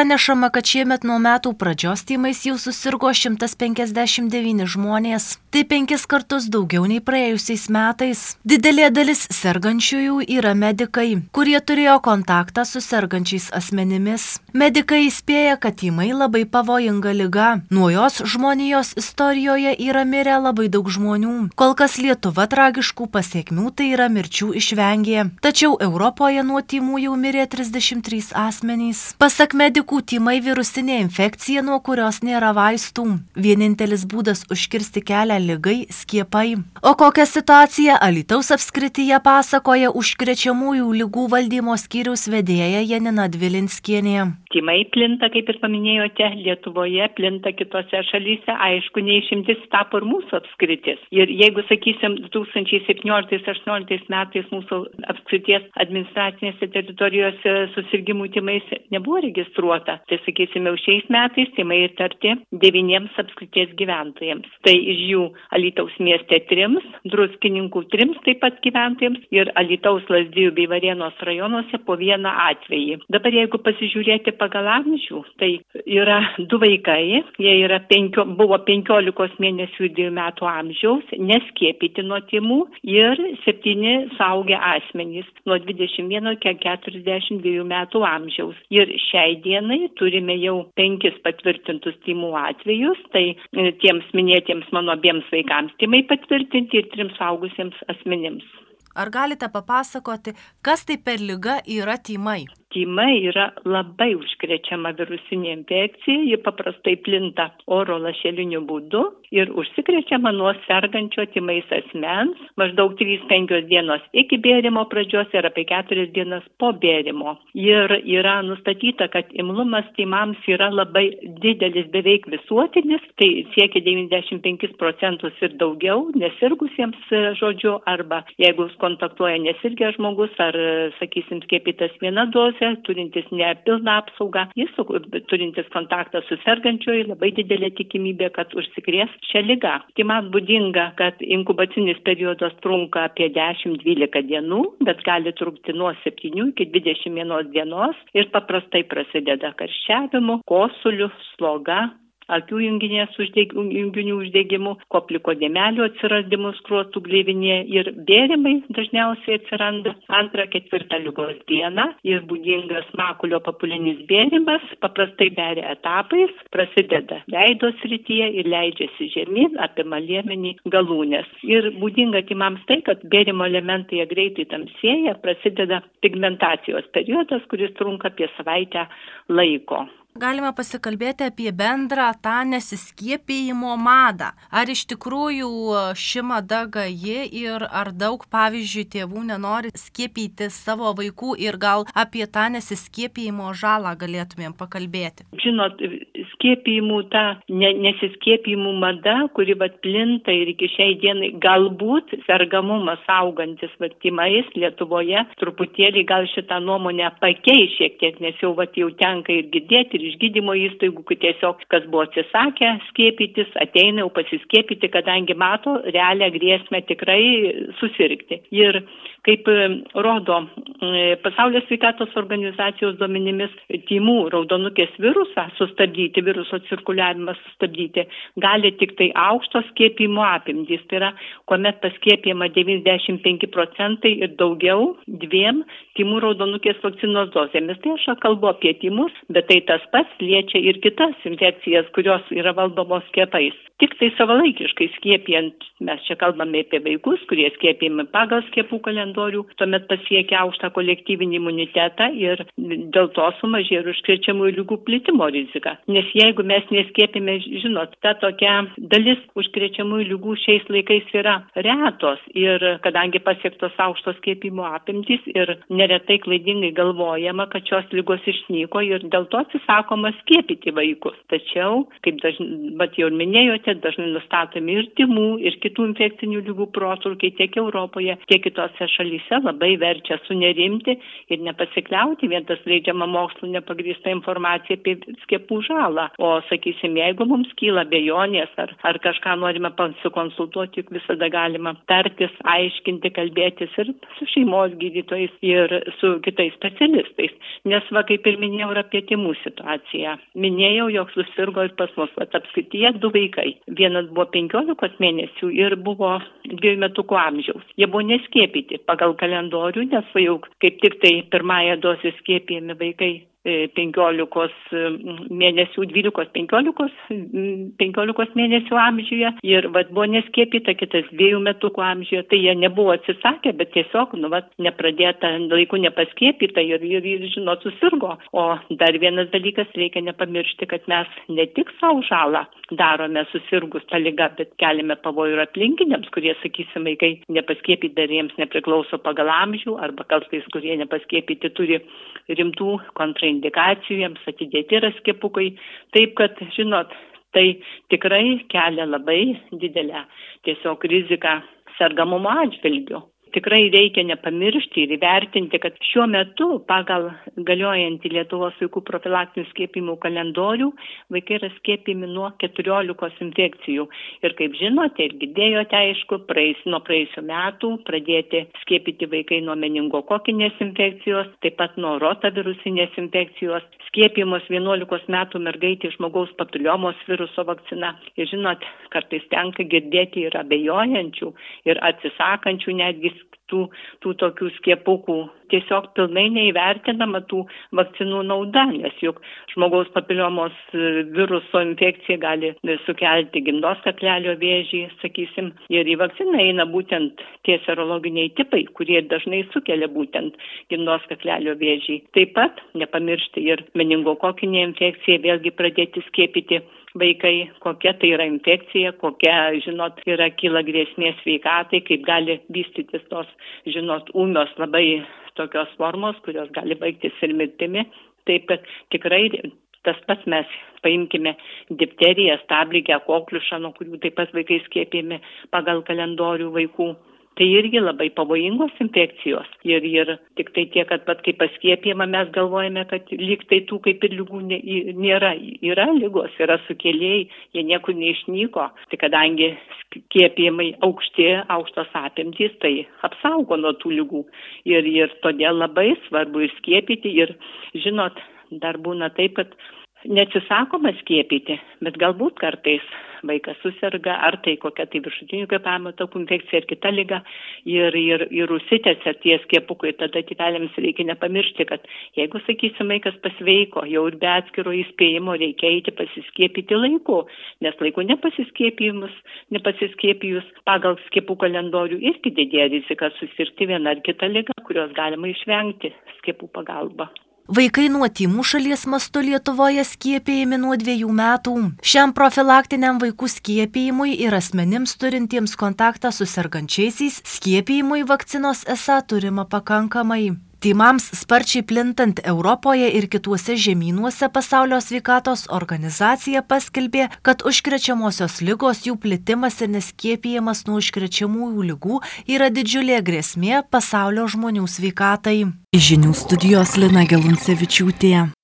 Pranešama, kad šiemet nuo metų pradžios tymais jau susirgo 159 žmonės. Tai 5 kartus daugiau nei praėjusiais metais. Didelė dalis sergančiųjų yra medikai, kurie turėjo kontaktą su sergančiais asmenimis. Medikai įspėja, kad tymai labai pavojinga liga. Nuo jos žmonijos istorijoje yra mirę labai daug žmonių. Kol kas Lietuva tragiškų pasiekmių, tai yra mirčių išvengė. Tačiau Europoje nuo tymų jau mirė 33 asmenys. Pasak medikų, tymai virusinė infekcija, nuo kurios nėra vaistų. Vienintelis būdas užkirsti kelią ligai – skiepai. O kokią situaciją Alytaus apskrityje pasakoja užkrečiamųjų ligų valdymo skyriaus vedėja Janina Dvilinskienė. Tymai plinta, kaip ir paminėjote, Lietuvoje, plinta kitose šalyse, aišku, neišimtis tapo ir mūsų apskritis. Ir jeigu, sakysim, 2017-2018 metais mūsų apskrities administracinėse teritorijose susirgimų tymais nebuvo registruota, tai, sakysim, jau šiais metais tymai įtarti 9 apskrities gyventojams. Tai iš jų Alytaus mieste 3, Druskininkų 3 taip pat gyventojams ir Alytaus, Lazdijų bei Varėnos rajonuose po 1 atvejį. Dabar jeigu pasižiūrėti pagal amžių, tai yra 2 vaikai, jie buvo 15 mėnesių ir 2 metų amžiaus, neskiepyti nuo tymų ir 7 suaugę asmenys nuo 21 iki 42 metų amžiaus. Ir šiai dienai turime jau 5 patvirtintus tymų atvejus, tai tiems minėtiems mano abiems vaikams tymai patvirtinti ir 3 suaugusiems asmenims. Ar galite papasakoti, kas tai per liga yra tymai? Tymai yra labai užkrečiama virusinė infekcija, ji paprastai plinta oro lašeliniu būdu ir užsikrečiama nuo sergančio tymais asmens maždaug 3-5 dienos iki bėrimo pradžios ir apie 4 dienas po bėrimo. Ir yra nustatyta, kad imlumas tymams yra labai didelis, beveik visuotinis, tai siekia 95% ir daugiau nesirgusiems, žodžiu, arba jeigu kontaktuoja nesirgęs žmogus ar, sakysim, skiepytas 1 dozė, turintis nepilną apsaugą, jis turintis kontaktą su sergančiuoju, labai didelė tikimybė, kad užsikrės šią ligą. Tymams būdinga, kad inkubacinis periodas trunka apie 10-12 dienų, bet gali trukti nuo 7 iki 21 dienos ir paprastai prasideda karščiavimu, kosuliu, sloga, akių junginių uždegimu, kopliko dėmelių atsiradimu skruostų gleivinėje ir bėrimai dažniausiai atsiranda 2-4 ligos dieną ir būdingas makulio papulinis bėrimas, paprastai beria etapais, prasideda veido srityje ir leidžiasi žemyn, apima liemenį, galūnės. Ir būdinga tymams tai, kad bėrimo elementai greitai tamsėja, prasideda pigmentacijos periodas, kuris trunka apie savaitę laiko. Galime pasikalbėti apie bendrą tą nesiskiepijimo madą. Ar iš tikrųjų ši mada gaji ir ar daug, pavyzdžiui, tėvų nenori skiepyti savo vaikų ir gal apie tą nesiskiepijimo žalą galėtumėm pakalbėti? Žinot, skiepijimų ta nesiskiepijimų mada, kuri plinta ir iki šiai dienai galbūt sergamumas augantis tymais Lietuvoje truputėlį gal šitą nuomonę pakeis šiek tiek, nes jau tenka ir girdėti iš gydymo įstaigų, kad tiesiog kas buvo atsisakę skiepytis, ateina jau pasiskiepyti, kadangi mato realią grėsmę tikrai susirgti. Ir kaip rodo Pasaulio sveikatos organizacijos duomenimis, tymų raudonukės virusą sustabdyti, viruso cirkuliavimą sustabdyti, gali tik tai aukštos skiepijimo apimtys. Tai yra, kuomet paskiepijama 95% ir daugiau 2 tymų raudonukės vakcinos dozėmis. Tai aš kalbu apie tymus, bet tai tas pats liečia ir kitas infekcijas, kurios yra valdomos skiepais. Tik tai savalaikiškai skiepijant, mes čia kalbame apie vaikus, kurie skiepijami pagal skiepų kalendorių, tuomet pasiekia aukštą kolektyvinį imunitetą ir dėl to sumažėja ir užkrečiamųjų ligų plitimo rizika. Nes jeigu mes neskiepime, žinot, ta tokia dalis užkrečiamųjų ligų šiais laikais yra retos ir kadangi pasiektos aukštos skiepimo apimtys ir neretai klaidingai galvojama, kad šios ligos išnyko ir dėl to atsisakoma skiepyti vaikus. Tačiau, kaip jau minėjote, dažnai nustatomi ir tymų, ir kitų infekcinių ligų protrūkiai tiek Europoje, tiek kitose šalyse labai verčia sunerimti ir nepasikliauti vien tas leidžiama mokslu nepagrįsta informacija apie skiepų žalą. O, sakysim, jeigu mums kyla abejonės ar kažką norime pasikonsultuoti, juk visada galima tartis, aiškinti, kalbėtis ir su šeimos gydytojais ir su kitais specialistais. Nes, kaip ir minėjau, ir apie tymų situaciją. Minėjau, jog susirgo ir pas mus apskrityje 2 vaikai. Vienas buvo 15 mėnesių ir buvo 2 metukų amžiaus. Jie buvo neskiepyti pagal kalendorių, nes jau kaip tik tai pirmąją dozę skiepijami vaikai 15 mėnesių, 12-15 mėnesių amžiuje ir buvo neskiepyta, kitas 2 metukų amžiuje, tai jie nebuvo atsisakę, bet tiesiog, nepradėta laiku nepaskiepyta ir žinot, susirgo. O dar vienas dalykas, reikia nepamiršti, kad mes ne tik savo žalą darome susirgus tą ligą, bet keliame pavojų ir aplinkiniams, kurie, sakysim, vaikai nepaskiepyti dar jiems nepriklauso pagal amžių, arba kartais, kurie nepaskiepyti turi rimtų kontraindikacijų, jiems atidėti yra skiepukai. Taip, kad, žinot, tai tikrai kelia labai didelę tiesiog riziką sergamumo atžvilgiu. Tikrai reikia nepamiršti ir įvertinti, kad šiuo metu pagal galiojantį Lietuvos vaikų profilaktinių skiepimų kalendorių vaikai yra skiepimi nuo 14 infekcijų. Ir kaip žinote ir girdėjote, aišku, nuo praėjusių metų pradėti skiepyti vaikai nuo meningokokinės infekcijos, taip pat nuo rotavirusinės infekcijos, skiepimos 11 metų mergaitė žmogaus papiliomos viruso vakcina. Ir žinot, kartais tenka girdėti ir abejojančių, ir atsisakančių netgi tų tokių skiepukų. Tiesiog pilnai neįvertinama tų vakcinų nauda, nes juk žmogaus papiliomos viruso infekcija gali sukelti gimdos kaklelio vėžį, sakysim, ir į vakciną eina būtent tie serologiniai tipai, kurie dažnai sukelia būtent gimdos kaklelio vėžį. Taip pat nepamiršti ir meningokokinė infekcija, vėlgi pradėti skiepyti vaikai, kokia tai yra infekcija, kokia, žinot, kyla grėsmė sveikatai, kaip gali vystytis tos, žinot, ūmios labai tokios formos, kurios gali baigtis ir mirtimi. Taip, kad tikrai tas pats mes paimkime difteriją, stabligę, kokliušą, nuo kurių taip pat vaikai skiepijami pagal kalendorių vaikų. Tai irgi labai pavojingos infekcijos. Ir tik tai tiek, kad kai paskiepijama, mes galvojame, kad lyg tai tų kaip ir lygų nėra. Yra lygos, yra sukėlėjai, jie niekur neišnyko. Tai kadangi skiepijimai aukštos apimtys, tai apsaugo nuo tų lygų. Ir todėl labai svarbu ir skiepyti. Ir žinot, dar būna taip, kad neatsisakoma skiepyti, bet galbūt kartais vaikas susirga, ar tai kokia tai viršutinių kvėpavimo takų infekcija ar kita liga ir užsitęsia tie skiepukai, tada tėveliams reikia nepamiršti, kad jeigu, sakysim, vaikas pasveiko, jau ir be atskiro įspėjimo reikia eiti pasiskiepyti laiku, nes laiku nepasiskiepijus pagal skiepų kalendorių irgi didėja rizika susirgti vieną ar kitą ligą, kurios galima išvengti skiepų pagalba. Vaikai nuo tymų šalies mastu Lietuvoje skiepijami nuo 2 metų. Šiam profilaktiniam vaikų skiepijimui ir asmenims turintiems kontaktą su sergančiaisiais skiepijimui vakcinos esą turima pakankamai. Tymams sparčiai plintant Europoje ir kituose žemynuose Pasaulio sveikatos organizacija paskelbė, kad užkrečiamosios ligos, jų plitimas ir neskiepijamas nuo užkrečiamųjų ligų yra didžiulė grėsmė pasaulio žmonių sveikatai. Žinių studijos Lina Geluncevičiūtė.